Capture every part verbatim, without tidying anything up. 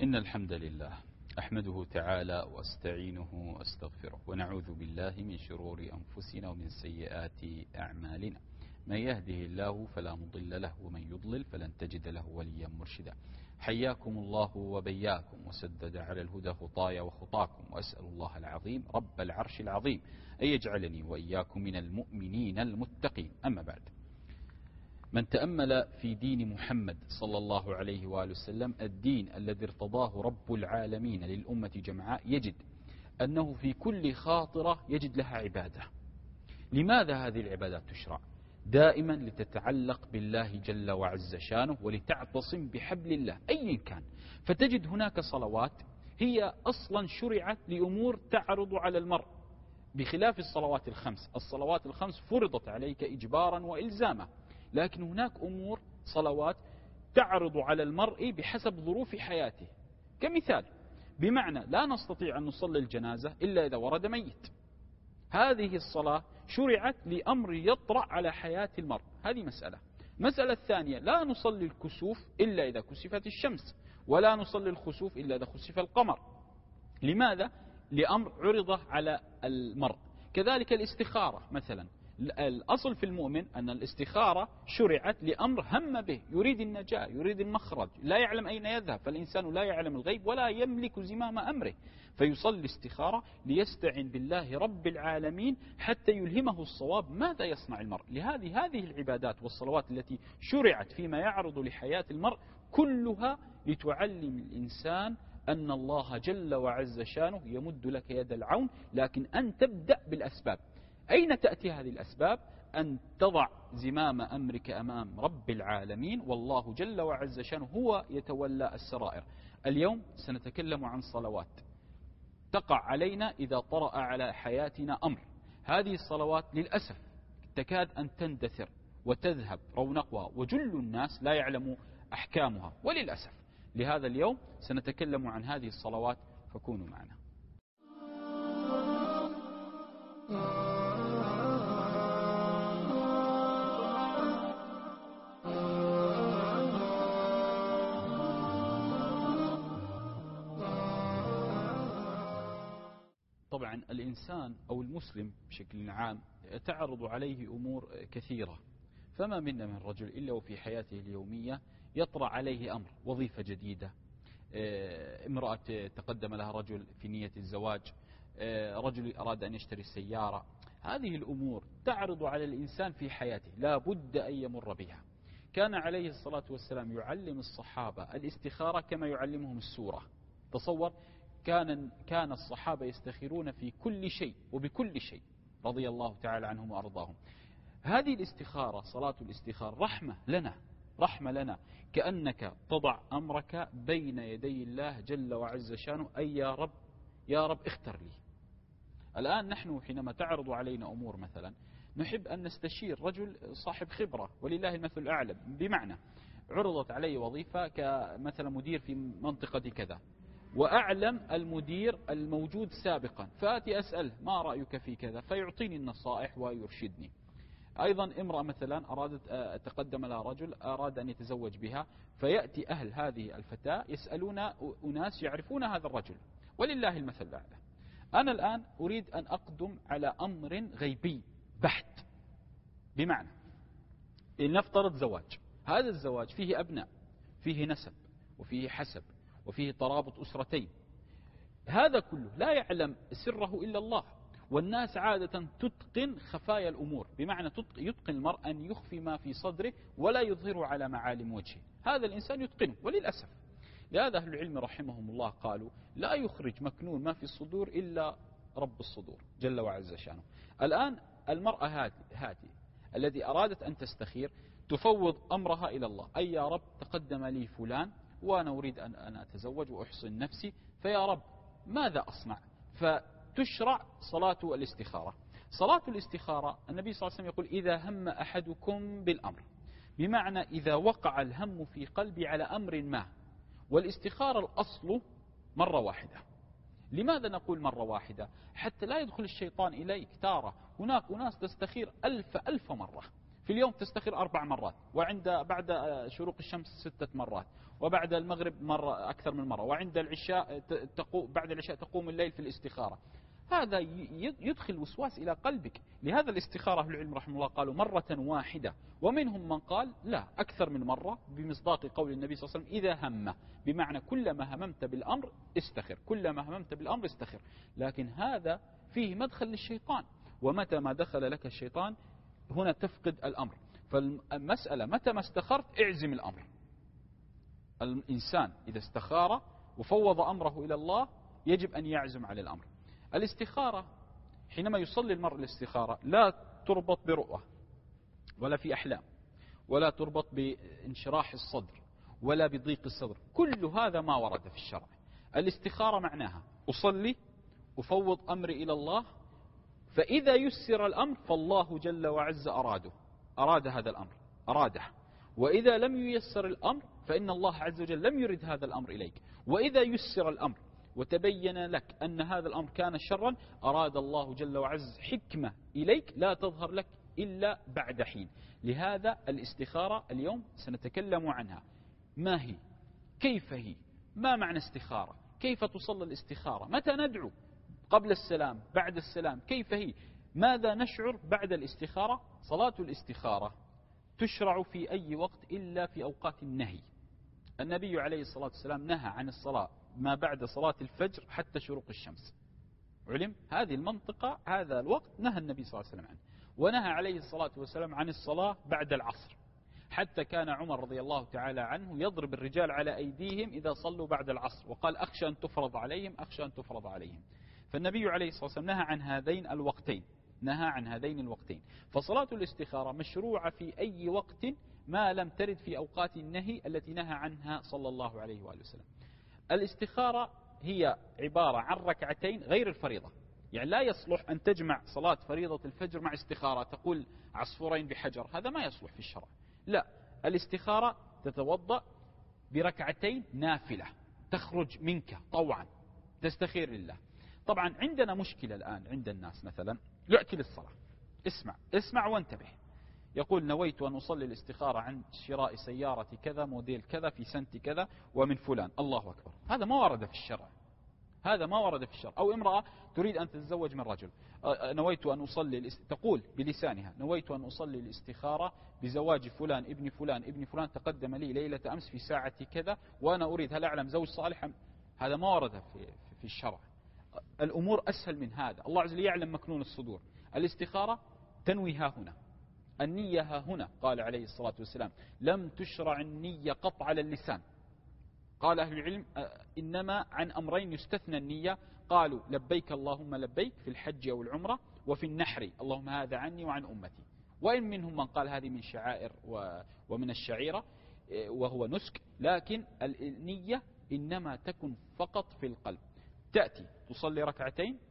إن الحمد لله أحمده تعالى وأستعينه وأستغفره ونعوذ بالله من شرور أنفسنا ومن سيئات أعمالنا. من يهده الله فلا مضل له ومن يضلل فلن تجد له وليا مرشدا. حياكم الله وبياكم وسدد على الهدى خطايا وخطاكم، وأسأل الله العظيم رب العرش العظيم أن يجعلني وإياكم من المؤمنين المتقين. أما بعد، من تأمل في دين محمد صلى الله عليه وآله وسلم، الدين الذي ارتضاه رب العالمين للأمة جمعاء، يجد أنه في كل خاطرة يجد لها عبادة. لماذا هذه العبادات تشرع؟ دائما لتتعلق بالله جل وعز شانه ولتعتصم بحبل الله أيا كان. فتجد هناك صلوات هي أصلا شرعت لأمور تعرض على المرء، بخلاف الصلوات الخمس. الصلوات الخمس فرضت عليك إجبارا وإلزاما، لكن هناك أمور صلوات تعرض على المرء بحسب ظروف حياته. كمثال، بمعنى لا نستطيع أن نصلي الجنازة إلا إذا ورد ميت. هذه الصلاة شرعت لأمر يطرأ على حياة المرء، هذه مسألة. مسألة الثانية، لا نصلي الكسوف إلا إذا كسفت الشمس، ولا نصلي الخسوف إلا إذا خسف القمر. لماذا؟ لأمر عرض على المرء. كذلك الاستخارة مثلا، الأصل في المؤمن أن الاستخارة شرعت لأمر هم به، يريد النجاة، يريد المخرج، لا يعلم أين يذهب، فالإنسان لا يعلم الغيب ولا يملك زمام أمره، فيصلي الاستخارة ليستعن بالله رب العالمين حتى يلهمه الصواب ماذا يصنع المرء. لهذه هذه العبادات والصلوات التي شرعت فيما يعرض لحياة المرء كلها لتعلم الإنسان أن الله جل وعز شانه يمد لك يد العون، لكن أن تبدأ بالأسباب. أين تأتي هذه الأسباب؟ أن تضع زمام أمرك أمام رب العالمين، والله جل وعز شانه هو يتولى السرائر. اليوم سنتكلم عن صلوات تقع علينا إذا طرأ على حياتنا أمر. هذه الصلوات للأسف تكاد أن تندثر وتذهب رونقها، وجل الناس لا يعلم أحكامها وللأسف. لهذا اليوم سنتكلم عن هذه الصلوات، فكونوا معنا. طبعا الإنسان أو المسلم بشكل عام تعرض عليه أمور كثيرة، فما منا من رجل إلا وفي حياته اليومية يطرأ عليه أمر، وظيفة جديدة، امرأة تقدم لها رجل في نية الزواج، رجل أراد أن يشتري السيارة. هذه الأمور تعرض على الإنسان في حياته، لا بد أن يمر بها. كان عليه الصلاة والسلام يعلم الصحابة الاستخارة كما يعلمهم السورة. تصور، كان كان الصحابة يستخيرون في كل شيء وبكل شيء رضي الله تعالى عنهم وأرضاهم. هذه الاستخارة، صلاة الاستخارة، رحمة لنا، رحمة لنا، كأنك تضع أمرك بين يدي الله جل وعز شانه، أي يا رب يا رب اختر لي. الآن نحن حينما تعرض علينا أمور مثلا نحب أن نستشير رجل صاحب خبرة، ولله المثل الأعلى. بمعنى عرضت علي وظيفة كمثلا مدير في منطقة كذا، وأعلم المدير الموجود سابقا، فآتي أسأل ما رأيك في كذا، فيعطيني النصائح ويرشدني. أيضا امرأة مثلا أرادت تقدم لها رجل أراد أن يتزوج بها، فيأتي أهل هذه الفتاة يسألون أناس يعرفون هذا الرجل، ولله المثل الأعلى. أنا الآن أريد أن أقدم على أمر غيبي بحت. بمعنى لنفترض زواج، هذا الزواج فيه أبناء، فيه نسب، وفيه حسب، وفيه ترابط أسرتين. هذا كله لا يعلم سره إلا الله، والناس عادة تتقن خفايا الأمور، بمعنى يتقن المرء أن يخفي ما في صدره ولا يظهره على معالم وجهه. هذا الإنسان يتقنه وللأسف. لهذا أهل العلم رحمهم الله قالوا لا يخرج مكنون ما في الصدور إلا رب الصدور جل وعز شانه. الآن المرأة هذه الذي أرادت أن تستخير تفوض أمرها إلى الله، أي يا رب تقدم لي فلان وأنا أريد أن أنا أتزوج وأحصن نفسي، فيا رب ماذا أصنع؟ فتشرع صلاة الاستخارة. صلاة الاستخارة النبي صلى الله عليه وسلم يقول إذا هم أحدكم بالأمر، بمعنى إذا وقع الهم في قلبي على أمر ما. والاستخارة الأصل مرة واحدة. لماذا نقول مرة واحدة؟ حتى لا يدخل الشيطان إليك تارة. هناك أناس تستخير ألف ألف مرة، في اليوم تستخير أربع مرات، وعند بعد شروق الشمس ستة مرات، وبعد المغرب مرة أكثر من مرة، وعند العشاء تقوم بعد العشاء تقوم الليل في الاستخارة. هذا يدخل وسواس إلى قلبك. لهذا الاستخارة أهل العلم رحمه الله قالوا مرة واحدة، ومنهم من قال لا أكثر من مرة، بمصداق قول النبي صلى الله عليه وسلم إذا هم، بمعنى كلما هممت بالأمر استخر، كلما هممت بالأمر استخر. لكن هذا فيه مدخل للشيطان، ومتى ما دخل لك الشيطان هنا تفقد الأمر. فالمسألة متى ما استخرت اعزم الأمر. الإنسان إذا استخار وفوض أمره إلى الله يجب أن يعزم على الأمر. الاستخارة حينما يصلي المرء الاستخارة لا تربط برؤى ولا في أحلام، ولا تربط بانشراح الصدر ولا بضيق الصدر، كل هذا ما ورد في الشرع. الاستخارة معناها أصلي أفوض أمري إلى الله، فإذا يسر الأمر فالله جل وعز أراده، أراد هذا الأمر أراده، وإذا لم ييسر الأمر فإن الله عز وجل لم يرد هذا الأمر إليك. وإذا يسر الأمر وتبين لك أن هذا الأمر كان شرا أراد الله جل وعز حكمة إليك لا تظهر لك إلا بعد حين. لهذا الاستخارة اليوم سنتكلم عنها، ما هي، كيف هي، ما معنى استخارة، كيف تصلى الاستخارة، متى ندعو، قبل السلام، بعد السلام، كيف هي، ماذا نشعر بعد الاستخارة. صلاة الاستخارة تشرع في أي وقت إلا في أوقات النهي. النبي عليه الصلاة والسلام نهى عن الصلاة ما بعد صلاة الفجر حتى شروق الشمس، علم هذه المنطقة، هذا الوقت نهى النبي صلى الله عليه وسلم عنه. ونهى عليه الصلاة والسلام عن الصلاة بعد العصر، حتى كان عمر رضي الله تعالى عنه يضرب الرجال على أيديهم إذا صلوا بعد العصر، وقال أخشى أن تفرض عليهم، أخشى أن تفرض عليهم. فالنبي عليه الصلاة والسلام نهى عن هذين الوقتين، نهى عن هذين الوقتين. فصلاة الاستخارة مشروعة في أي وقت ما لم ترد في أوقات النهي التي نهى عنها صلى الله عليه وآله وسلم. الاستخارة هي عبارة عن ركعتين غير الفريضة، يعني لا يصلح أن تجمع صلاة فريضة الفجر مع استخارة، تقول عصفورين بحجر، هذا ما يصلح في الشرع. لا، الاستخارة تتوضأ بركعتين نافلة تخرج منك طوعا، تستخير لله. طبعا عندنا مشكلة الآن عند الناس، مثلا يأتي للصلاة، اسمع اسمع وانتبه، يقول نويت أن أصلي الاستخارة عن شراء سيارة كذا موديل كذا في سنة كذا ومن فلان، الله أكبر. هذا ما ورد في الشرع، هذا ما ورد في الشرع. أو امرأة تريد أن تتزوج من رجل، نويت أن أصلي، تقول بلسانها نويت أن أصلي الاستخارة بزواج فلان ابن فلان ابن فلان تقدم لي ليلة أمس في ساعة كذا وأنا أريد، هل أعلم زوج صالح؟ هذا ما ورد في, في الشرع. الأمور أسهل من هذا، الله عز وجل يعلم مكنون الصدور. الاستخارة تنوي ها هنا، النية ها هنا. قال عليه الصلاة والسلام لم تشرع النية قط على اللسان. قال أهل العلم إنما عن أمرين يستثنى النية، قالوا لبيك اللهم لبيك في الحج أو العمرة، وفي النحر اللهم هذا عني وعن أمتي. وإن منهم من قال هذه من شعائر ومن الشعيرة وهو نسك، لكن النية إنما تكن فقط في القلب. تأتي تصلي ركعتين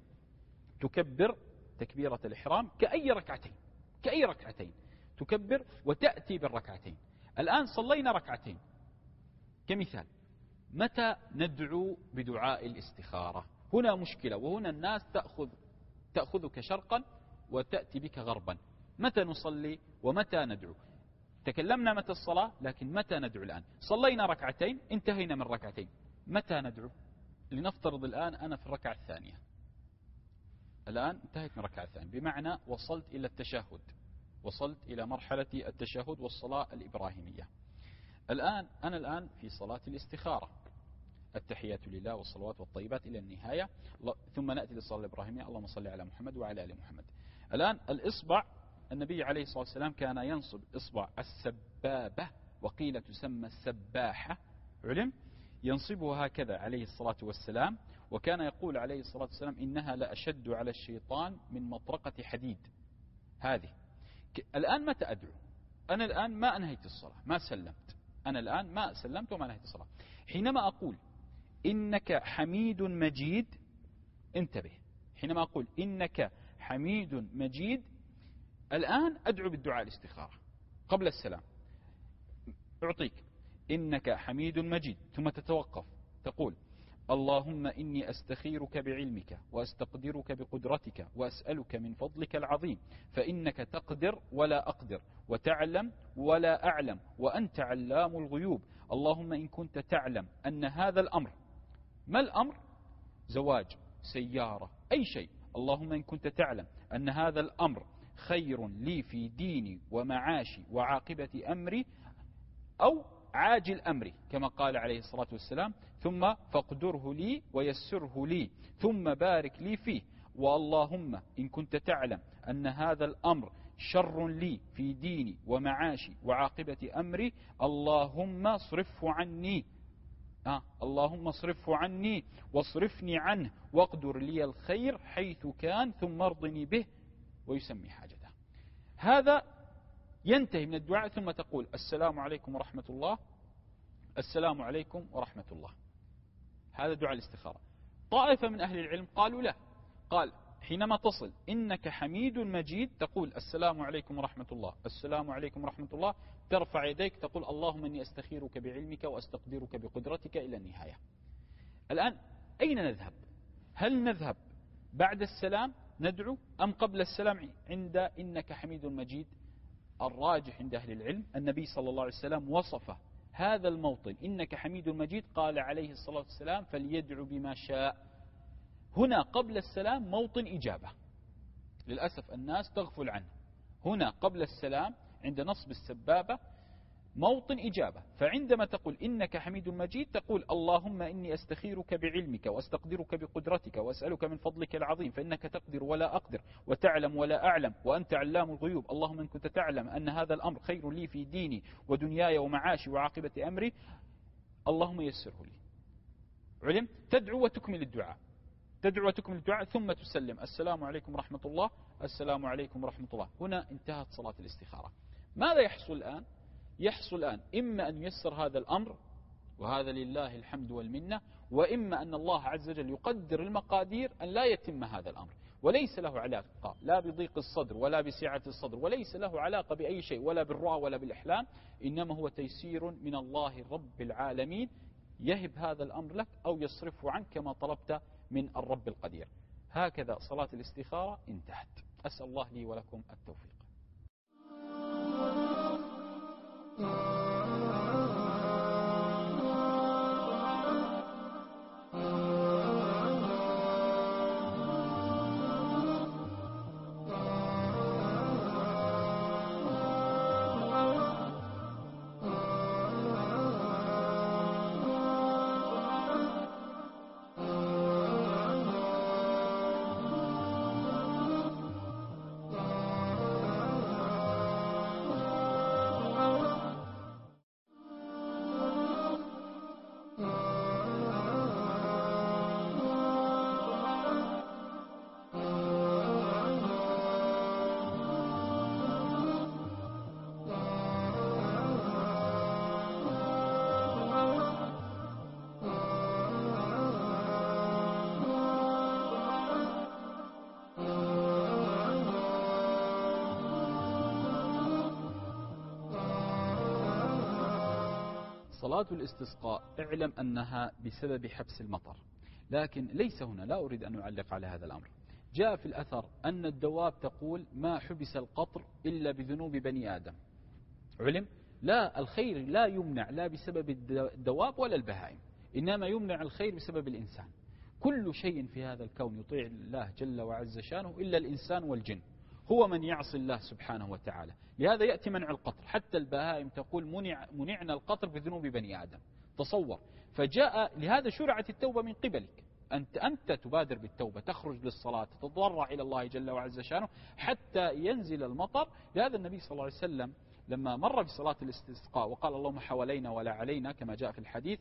تكبر تكبيرة الإحرام كأي ركعتين، كأي ركعتين تكبر وتأتي بالركعتين. الآن صلينا ركعتين كمثال، متى ندعو بدعاء الاستخارة؟ هنا مشكلة، وهنا الناس تأخذ تأخذك شرقا وتأتي بك غربا. متى نصلي ومتى ندعو؟ تكلمنا متى الصلاة، لكن متى ندعو الآن؟ صلينا ركعتين انتهينا من ركعتين، متى ندعو؟ لنفترض الآن أنا في الركعة الثانية، الآن انتهيت من الركعة الثانية، بمعنى وصلت إلى التشهد، وصلت إلى مرحلة التشهد والصلاة الإبراهيمية. الآن أنا الآن في صلاة الاستخارة، التحيات لله والصلوات والطيبات إلى النهاية، ثم نأتي للصلاة الإبراهيمية اللهم صل على محمد وعلى آل محمد. الآن الإصبع، النبي عليه الصلاة والسلام كان ينصب إصبع السبابة، وقيل تسمى السباحة، علم ينصبها هكذا عليه الصلاة والسلام، وكان يقول عليه الصلاة والسلام إنها لأشد على الشيطان من مطرقة حديد. هذه الآن متى أدعو؟ أنا الآن ما أنهيت الصلاة، ما سلمت، أنا الآن ما سلمت وما أنهيت الصلاة. حينما أقول إنك حميد مجيد، انتبه، حينما أقول إنك حميد مجيد الآن أدعو بالدعاء الاستخارة قبل السلام. أعطيك إنك حميد مجيد، ثم تتوقف تقول اللهم إني أستخيرك بعلمك وأستقدرك بقدرتك وأسألك من فضلك العظيم فإنك تقدر ولا أقدر وتعلم ولا أعلم وأنت علام الغيوب. اللهم إن كنت تعلم أن هذا الأمر، ما الأمر؟ زواج، سيارة، أي شيء. اللهم إن كنت تعلم أن هذا الأمر خير لي في ديني ومعاشي وعاقبة أمري أو عاجل أمري كما قال عليه الصلاة والسلام، ثم فاقدره لي ويسره لي ثم بارك لي فيه. واللهم إن كنت تعلم أن هذا الأمر شر لي في ديني ومعاشي وعاقبة أمري اللهم اصرفه عني آه. اللهم اصرفه عني واصرفني عنه واقدر لي الخير حيث كان ثم ارضني به ويسمي حاجته. هذا ينتهي من الدعاء ثم تقول السلام عليكم ورحمة الله، السلام عليكم ورحمة الله. هذا دعاء الاستخارة. طائفة من أهل العلم قالوا لا، قال حينما تصل إنك حميد مجيد تقول السلام عليكم ورحمة الله، السلام عليكم ورحمة الله، ترفع يديك تقول اللهم إني أستخيرك بعلمك وأستقدرك بقدرتك إلى النهاية. الآن أين نذهب؟ هل نذهب بعد السلام ندعو أم قبل السلام عند إنك حميد مجيد؟ الراجح عند أهل العلم النبي صلى الله عليه وسلم وصف هذا الموطن إنك حميد مجيد قال عليه الصلاة والسلام فليدعو بما شاء. هنا قبل السلام موطن إجابة، للأسف الناس تغفل عنه. هنا قبل السلام عند نصب السبابة موطن إجابة، فعندما تقول إنك حميد مجيد تقول اللهم إني أستخيرك بعلمك وأستقدرك بقدرتك وأسألك من فضلك العظيم فإنك تقدر ولا أقدر وتعلم ولا أعلم وأنت علام الغيوب. اللهم إن كنت تعلم أن هذا الأمر خير لي في ديني ودنياي ومعاشي وعاقبة أمري اللهم يسره لي. علم؟ تدعو وتكمل الدعاء، تدعو وتكمل الدعاء ثم تسلم السلام عليكم ورحمة الله، السلام عليكم ورحمة الله. هنا انتهت صلاة الاستخارة. ماذا يحصل الآن؟ يحصل الآن إما أن يسر هذا الأمر وهذا لله الحمد والمنة، وإما أن الله عز وجل يقدر المقادير أن لا يتم هذا الأمر، وليس له علاقة لا بضيق الصدر ولا بسعة الصدر وليس له علاقة بأي شيء ولا بالرؤى ولا بالأحلام، إنما هو تيسير من الله رب العالمين يهب هذا الأمر لك أو يصرفه عنك كما طلبت من الرب القدير. هكذا صلاة الاستخارة انتهت. أسأل الله لي ولكم التوفيق. صلاة الاستسقاء اعلم أنها بسبب حبس المطر، لكن ليس هنا، لا أريد أن أعلق على هذا الأمر. جاء في الأثر أن الدواب تقول ما حبس القطر إلا بذنوب بني آدم. علم؟ لا، الخير لا يمنع لا بسبب الدواب ولا البهائم، إنما يمنع الخير بسبب الإنسان. كل شيء في هذا الكون يطيع الله جل وعز شانه إلا الإنسان والجن، هو من يعصي الله سبحانه وتعالى. لهذا يأتي منع القطر، حتى البهائم تقول منع منعنا القطر بذنوب بني آدم. تصور. فجاء لهذا شرعت التوبة من قبلك، أنت أنت تبادر بالتوبة، تخرج للصلاة، تتضرع إلى الله جل وعز شانه حتى ينزل المطر. لهذا النبي صلى الله عليه وسلم لما مر بصلاة الاستسقاء وقال اللهم حوالينا ولا علينا كما جاء في الحديث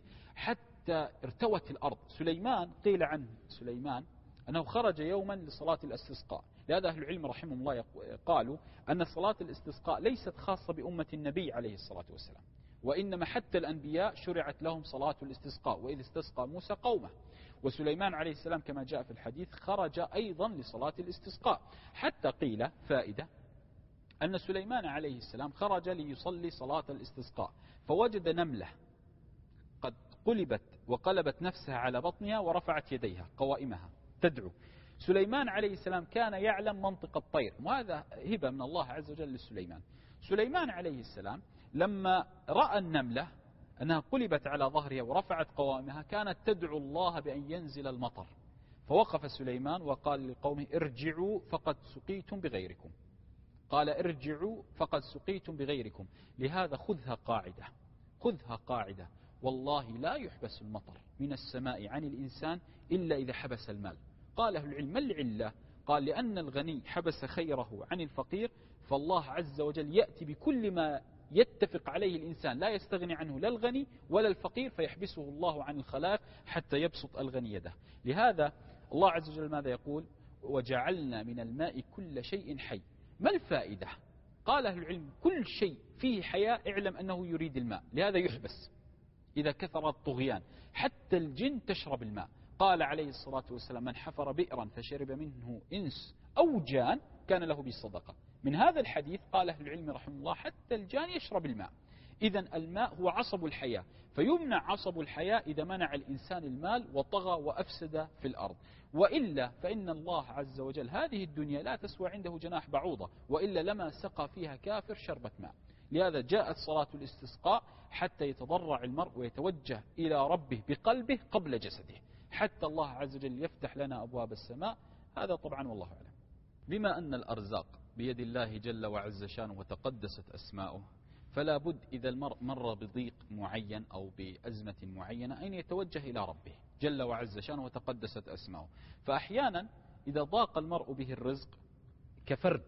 حتى ارتوت الأرض. سليمان قيل عنه سليمان أنه خرج يوما لصلاة الاستسقاء. لهذا أهل العلم رحمهم الله قالوا أن صلاة الاستسقاء ليست خاصة بأمة النبي عليه الصلاة والسلام، وإنما حتى الأنبياء شرعت لهم صلاة الاستسقاء. وإذ استسقى موسى قومه، وسليمان عليه السلام كما جاء في الحديث خرج أيضا لصلاة الاستسقاء. حتى قيل فائدة أن سليمان عليه السلام خرج ليصلي صلاة الاستسقاء فوجد نملة قد قلبت وقلبت نفسها على بطنها ورفعت يديها قوائمها تدعو. سليمان عليه السلام كان يعلم منطق الطير، وهذا هبة من الله عز وجل لسليمان. سليمان عليه السلام لما رأى النملة أنها قلبت على ظهرها ورفعت قوائمها كانت تدعو الله بأن ينزل المطر، فوقف سليمان وقال لقومه ارجعوا فقد سقيتم بغيركم. قال ارجعوا فقد سقيتم بغيركم. لهذا خذها قاعدة، خذها قاعدة، والله لا يحبس المطر من السماء عن الإنسان إلا إذا حبس المال. قال أهل العلم ما العلة؟ قال لأن الغني حبس خيره عن الفقير، فالله عز وجل يأتي بكل ما يتفق عليه الإنسان لا يستغني عنه لا الغني ولا الفقير، فيحبسه الله عن الخلائق حتى يبسط الغني يده. لهذا الله عز وجل ماذا يقول؟ وجعلنا من الماء كل شيء حي. ما الفائدة؟ قال أهل العلم كل شيء فيه حياة اعلم أنه يريد الماء، لهذا يحبس. إذا كثر الطغيان حتى الجن تشرب الماء. قال عليه الصلاة والسلام من حفر بئرا فشرب منه إنس أو جان كان له بالصدقة. من هذا الحديث قال أهل العلم رحمه الله حتى الجان يشرب الماء. إذن الماء هو عصب الحياة، فيمنع عصب الحياة إذا منع الإنسان المال وطغى وأفسد في الأرض. وإلا فإن الله عز وجل هذه الدنيا لا تسوى عنده جناح بعوضة، وإلا لما سقى فيها كافر شربة ماء. لهذا جاءت صلاة الاستسقاء حتى يتضرع المرء ويتوجه إلى ربه بقلبه قبل جسده، حتى الله عز وجل يفتح لنا أبواب السماء. هذا طبعا والله أعلم. بما أن الأرزاق بيد الله جل وعز شانه وتقدست أسماؤه، فلا بد إذا المرء مر بضيق معين أو بأزمة معينة أن يتوجه إلى ربه جل وعز شانه وتقدست أسماؤه. فأحيانا إذا ضاق المرء به الرزق كفرد،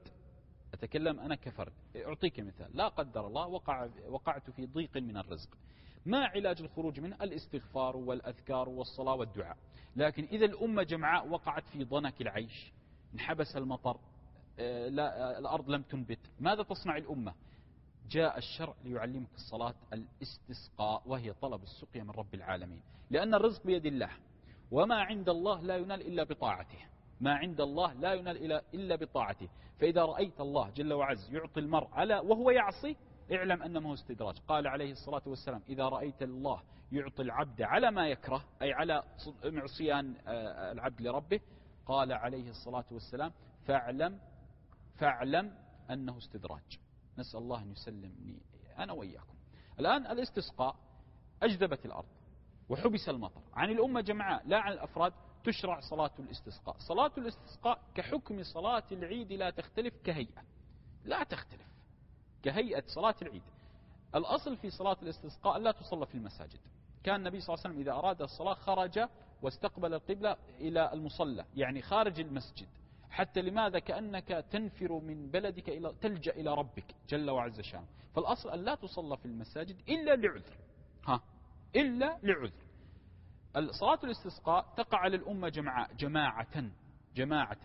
أتكلم أنا كفرد، أعطيك مثال، لا قدر الله وقع وقعت في ضيق من الرزق، ما علاج الخروج منه؟ الاستغفار والأذكار والصلاة والدعاء. لكن إذا الأمة جمعاء وقعت في ضنك العيش، انحبس المطر، لا الأرض لم تنبت، ماذا تصنع الأمة؟ جاء الشرع ليعلمك الصلاة الاستسقاء، وهي طلب السقيا من رب العالمين، لأن الرزق بيد الله، وما عند الله لا ينال إلا بطاعته، ما عند الله لا ينال إلا بطاعته. فإذا رأيت الله جل وعز يعطي المرء على وهو يعصي اعلم أنه استدراج. قال عليه الصلاة والسلام إذا رأيت الله يعطي العبد على ما يكره، أي على معصيان العبد لربه، قال عليه الصلاة والسلام فاعلم فاعلم أنه استدراج. نسأل الله أن يسلمني أنا وإياكم. الآن الاستسقاء أجدبت الأرض وحبس المطر عن الأمة جمعاء لا عن الأفراد، تشرع صلاة الاستسقاء. صلاة الاستسقاء كحكم صلاة العيد لا تختلف كهيئة، لا تختلف كهيئة صلاة العيد. الأصل في صلاة الاستسقاء لا تصلى في المساجد. كان النبي صلى الله عليه وسلم إذا أراد الصلاة خرج واستقبل القبلة إلى المصلى، يعني خارج المسجد. حتى لماذا؟ كأنك تنفر من بلدك إلى تلجأ إلى ربك جل وعز شانه. فالأصل أن لا تصلى في المساجد إلا لعذر، ها إلا لعذر. صلاة الاستسقاء تقع على الأمة جماعة جماعة جماعة.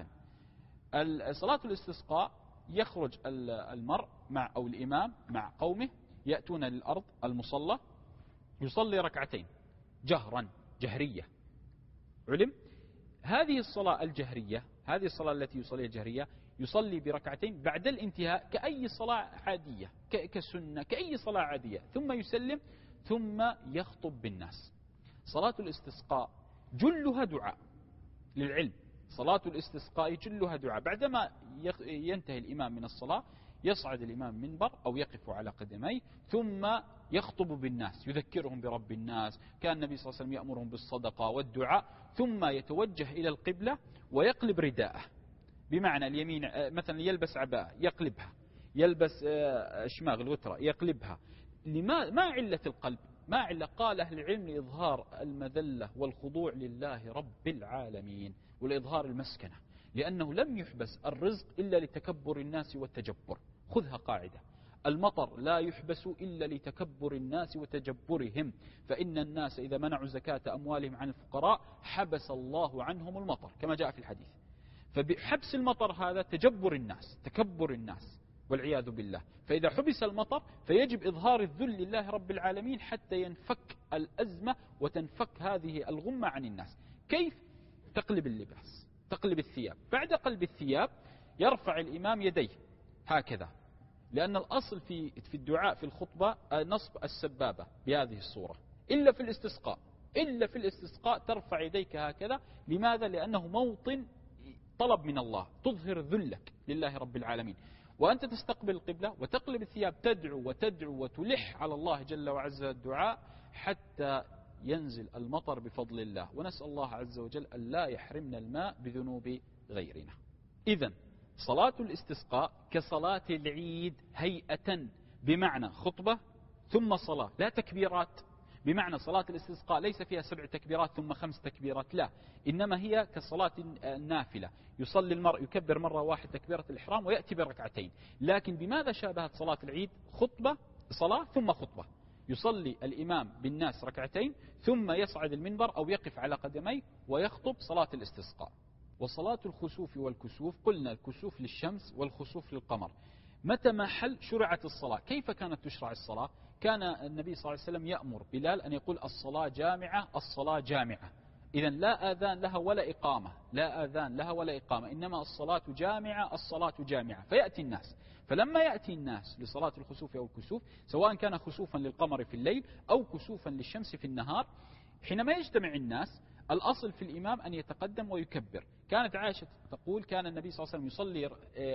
صلاة الاستسقاء يخرج المرء مع أو الإمام مع قومه، يأتون للأرض المصلى، يصلي ركعتين جهرا جهرية. علم هذه الصلاة الجهرية، هذه الصلاة التي يصليها الجهرية، يصلي بركعتين بعد الانتهاء كأي صلاة عادية، كسنة كأي صلاة عادية، ثم يسلم ثم يخطب بالناس. صلاة الاستسقاء جلها دعاء للعلم، صلاة الاستسقاء جلها دعاء. بعدما ينتهي الإمام من الصلاة يصعد الإمام منبر أو يقف على قدميه ثم يخطب بالناس، يذكرهم برب الناس. كان النبي صلى الله عليه وسلم يأمرهم بالصدقة والدعاء، ثم يتوجه إلى القبلة ويقلب رداءه، بمعنى اليمين مثلا يلبس عباءة يقلبها، يلبس شماغ الوترة يقلبها. لما ما علة القلب؟ ما علة؟ قال أهل العلم لإظهار المذلة والخضوع لله رب العالمين ولإظهار المسكنة، لأنه لم يحبس الرزق إلا لتكبر الناس والتجبر. خذها قاعدة، المطر لا يحبس إلا لتكبر الناس وتجبرهم، فإن الناس إذا منعوا زكاة أموالهم عن الفقراء حبس الله عنهم المطر كما جاء في الحديث. فبحبس المطر هذا تجبر الناس، تكبر الناس والعياذ بالله. فإذا حبس المطر فيجب إظهار الذل لله رب العالمين حتى ينفك الأزمة وتنفك هذه الغمة عن الناس. كيف؟ تقلب اللباس، تقلب الثياب. بعد قلب الثياب يرفع الإمام يديه هكذا، لأن الأصل في في الدعاء في الخطبة نصب السبابة بهذه الصورة، إلا في الاستسقاء. إلا في الاستسقاء ترفع يديك هكذا. لماذا؟ لأنه موطن طلب من الله، تظهر ذلك لله رب العالمين، وأنت تستقبل القبلة وتقلب الثياب، تدعو وتدعو وتلح على الله جل وعز الدعاء حتى ينزل المطر بفضل الله. ونسأل الله عز وجل أن لا يحرمنا الماء بذنوب غيرنا. إذن صلاة الاستسقاء كصلاة العيد هيئة، بمعنى خطبة ثم صلاة، لا تكبيرات. بمعنى صلاة الاستسقاء ليس فيها سبع تكبيرات ثم خمس تكبيرات، لا، إنما هي كصلاة النافلة، يصلي المرء يكبر مرة واحد تكبيرة الإحرام ويأتي بركعتين. لكن بماذا شابهت صلاة العيد؟ خطبة، صلاة ثم خطبة، يصلي الإمام بالناس ركعتين ثم يصعد المنبر أو يقف على قدميه ويخطب صلاة الاستسقاء. وصلاة الخسوف والكسوف، قلنا الكسوف للشمس والخسوف للقمر. متى ما حل شرعت الصلاة. كيف كانت تشرع الصلاة؟ كان النبي صلى الله عليه وسلم يأمر بلال أن يقول الصلاة جامعة، الصلاة جامعة. إذن لا آذان لها ولا إقامة، لا آذان لها ولا إقامة، إنما الصلاة جامعة، الصلاة جامعة. فيأتي الناس، فلما يأتي الناس لصلاة الخسوف أو الكسوف، سواء كان خسوفا للقمر في الليل أو كسوفا للشمس في النهار، حينما يجتمع الناس الأصل في الإمام أن يتقدم ويكبر. كانت عائشة تقول كان النبي صلى الله عليه وسلم يصلي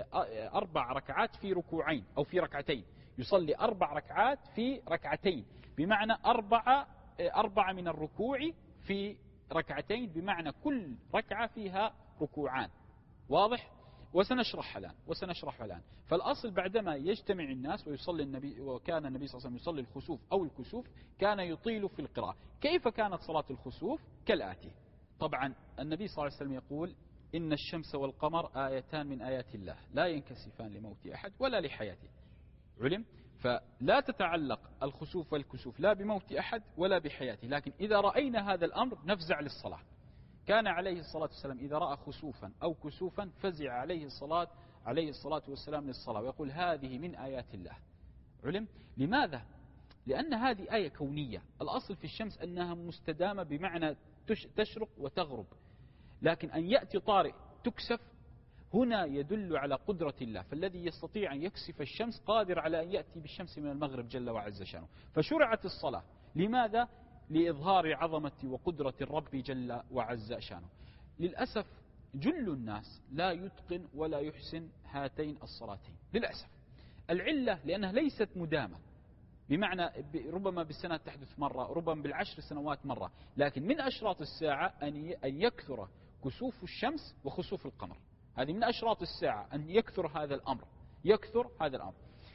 أربع ركعات في ركوعين أو في ركعتين، يصلي أربع ركعات في ركعتين، بمعنى أربعة أربعة من الركوع في ركعتين، بمعنى كل ركعة فيها ركوعان. واضح؟ وسنشرح الآن وسنشرح الآن. فالأصل بعدما يجتمع الناس ويصلي النبي، وكان النبي صلى الله عليه وسلم يصلي الخسوف أو الكسوف، كان يطيل في القراءة. كيف كانت صلاة الخسوف؟ كالآتي. طبعا النبي صلى الله عليه وسلم يقول إن الشمس والقمر آيتان من آيات الله لا ينكسفان لموت أحد ولا لحياته. علم؟ فلا تتعلق الخسوف والكسوف لا بموت أحد ولا بحياته، لكن إذا رأينا هذا الأمر نفزع للصلاة. كان عليه الصلاة والسلام إذا رأى خسوفا أو كسوفا فزع عليه الصلاة عليه الصلاة والسلام للصلاة ويقول هذه من آيات الله. علم؟ لماذا؟ لأن هذه آية كونية. الأصل في الشمس أنها مستدامة، بمعنى تشرق وتغرب، لكن أن يأتي طارئ تكسف هنا يدل على قدرة الله. فالذي يستطيع أن يكسف الشمس قادر على أن يأتي بالشمس من المغرب جل وعز شانه. فشرعت الصلاة. لماذا؟ لإظهار عظمة وقدرة الرب جل وعز شانه. للأسف جل الناس لا يتقن ولا يحسن هاتين الصلاتين للأسف. العلة لأنها ليست مدامة، بمعنى ربما بالسنة تحدث مرة، ربما بالعشر سنوات مرة، لكن من أشراط الساعة أن يكثر كسوف الشمس وخسوف القمر. هذه من أشراط الساعة أن يكثر هذا الأمر، يكثر هذا الأمر.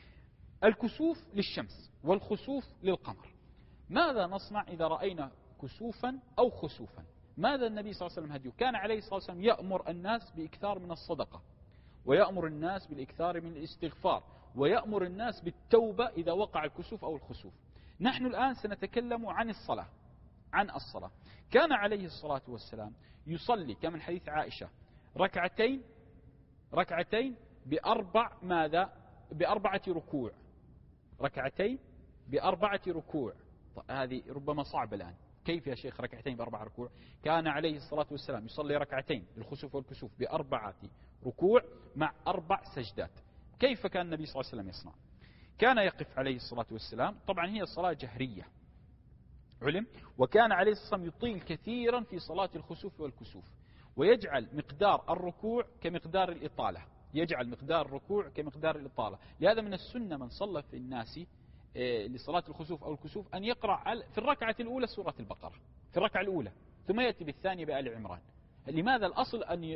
الكسوف للشمس والخسوف للقمر. ماذا نصنع إذا رأينا كسوفا أو خسوفا؟ ماذا النبي صلى الله عليه وسلم هديه؟ كان عليه الصلاة والسلام يأمر الناس بإكثار من الصدقة، ويأمر الناس بالإكثار من الاستغفار، ويأمر الناس بالتوبة إذا وقع الكسوف أو الخسوف. نحن الآن سنتكلم عن الصلاة عن الصلاة. كان عليه الصلاة والسلام يصلي كمن حديث عائشة ركعتين ركعتين بأربع ماذا؟ بأربعة ركوع. ركعتين بأربعة ركوع. هذه ربما صعبة الآن. كيف يا شيخ ركعتين بأربع ركوع؟ كان عليه الصلاة والسلام يصلي ركعتين للخسوف والكسوف بأربعة ركوع مع أربع سجدات. كيف كان النبي صلى الله عليه وسلم يصنع؟ كان يقف عليه الصلاة والسلام، طبعا هي صلاة جهرية. علم؟ وكان عليه الصلاة والسلام يطيل كثيرا في صلاة الخسوف والكسوف، ويجعل مقدار الركوع كمقدار الإطالة، يجعل مقدار الركوع كمقدار الإطالة. لهذا من السنة من صلى في الناس لصلاة الخسوف أو الكسوف أن يقرأ في الركعة الأولى سورة البقرة في الركعة الأولى، ثم يأتي بالثانية بآل عمران. لماذا؟ الأصل أن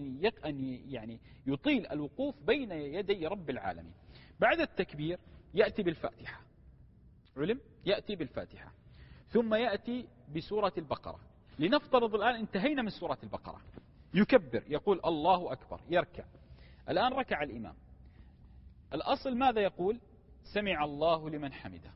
أن يعني يطيل الوقوف بين يدي رب العالمين. بعد التكبير يأتي بالفاتحة. علم؟ يأتي بالفاتحة ثم يأتي بسورة البقرة. لنفترض الآن انتهينا من سورة البقرة، يكبر يقول الله أكبر، يركع. الآن ركع الإمام. الأصل ماذا يقول؟ سمع الله لمن حمده.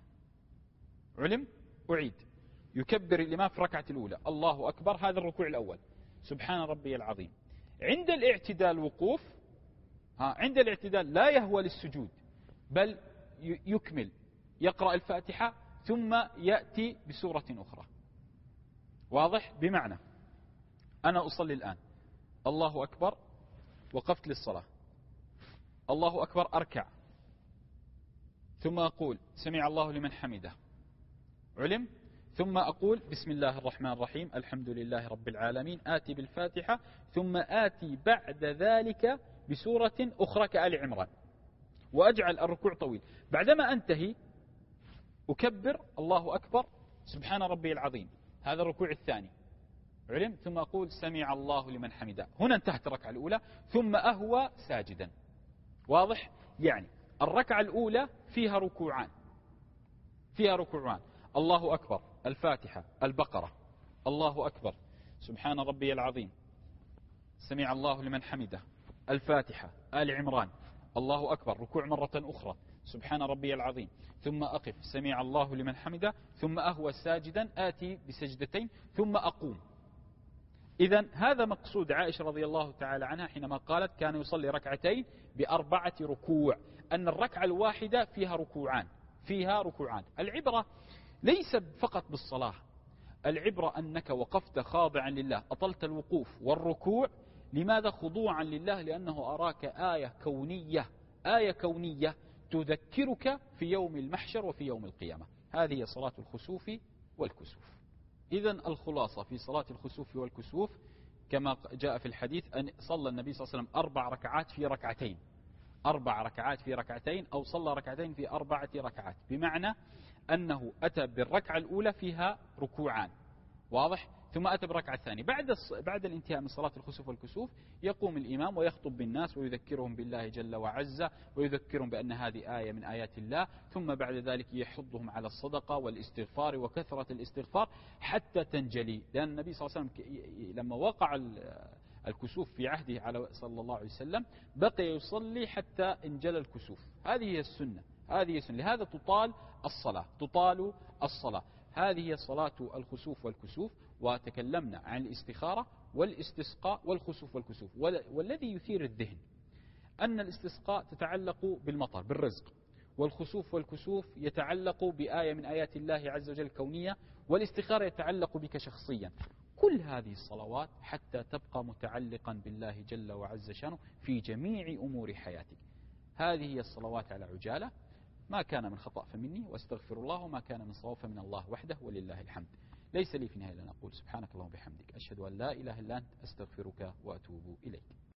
علم؟ أعيد. يكبر الإمام في الركعة الأولى الله أكبر، هذا الركوع الأول، سبحان ربي العظيم. عند الاعتدال وقوف، ها عند الاعتدال لا يهوى للسجود، بل يكمل يقرأ الفاتحة ثم يأتي بسورة أخرى. واضح؟ بمعنى أنا أصلي الآن الله أكبر، وقفت للصلاة، الله أكبر أركع، ثم أقول سمع الله لمن حمده. علم؟ ثم أقول بسم الله الرحمن الرحيم الحمد لله رب العالمين، آتي بالفاتحة، ثم آتي بعد ذلك بسورة أخرى كآل عمران، وأجعل الركوع طويل. بعدما أنتهي أكبر الله أكبر سبحان ربي العظيم، هذا الركوع الثاني علم، ثم أقول سمع الله لمن حمده، هنا انتهت الركعة الأولى، ثم أهوى ساجدا. واضح؟ يعني الركعة الأولى فيها ركوعان، فيها ركوعان، الله أكبر، الفاتحة، البقرة، الله أكبر، سبحان ربي العظيم، سمع الله لمن حمده، الفاتحة، آل عمران، الله أكبر، ركوع مرة أخرى، سبحان ربي العظيم، ثم أقف، سمع الله لمن حمده، ثم أهوى ساجدا، آتي بسجدتين، ثم أقوم. إذن هذا مقصود عائشة رضي الله تعالى عنها حينما قالت كان يصلي ركعتين بأربعة ركوع، أن الركعة الواحدة فيها ركوعان، فيها ركوعان. العبرة ليس فقط بالصلاة، العبرة أنك وقفت خاضعا لله، أطلت الوقوف والركوع. لماذا خضوعا لله؟ لأنه أراك آية كونية، آية كونية تذكرك في يوم المحشر وفي يوم القيامة. هذه صلاة الخسوف والكسوف. إذن الخلاصة في صلاة الخسوف والكسوف كما جاء في الحديث أن صلى النبي صلى الله عليه وسلم أربع ركعات في ركعتين، أربع ركعات في ركعتين، أو صلى ركعتين في أربعة ركعات، بمعنى أنه أتى بالركعة الأولى فيها ركوعان، واضح، ثم أتى بالركعة الثانية. بعد بعد الانتهاء من صلاة الخسوف والكسوف يقوم الإمام ويخطب بالناس ويذكرهم بالله جل وعز، ويذكرهم بأن هذه آية من آيات الله، ثم بعد ذلك يحضهم على الصدقة والاستغفار وكثرة الاستغفار حتى تنجلي. لأن النبي صلى الله عليه وسلم لما وقع الكسوف في عهده على صلى الله عليه وسلم بقي يصلي حتى انجلى الكسوف. هذه هي السنة، هذه هي السنة، لهذا تطال الصلاة، تطال الصلاة. هذه هي صلاة الخسوف والكسوف. وتكلمنا عن الاستخارة والاستسقاء والخسوف والكسوف. والذي يثير الذهن أن الاستسقاء تتعلق بالمطر بالرزق، والخسوف والكسوف يتعلق بآية من آيات الله عز وجل الكونية، والاستخارة يتعلق بك شخصيا. كل هذه الصلوات حتى تبقى متعلقا بالله جل وعز شانه في جميع أمور حياتك. هذه هي الصلوات على عجالة. ما كان من خطأ فمني واستغفر الله، وما كان من صواب فمن الله وحده ولله الحمد. ليس لي في النهاية إلا أن أقول سبحانك اللهم وبحمدك أشهد أن لا إله إلا أنت أستغفرك وأتوب إليك.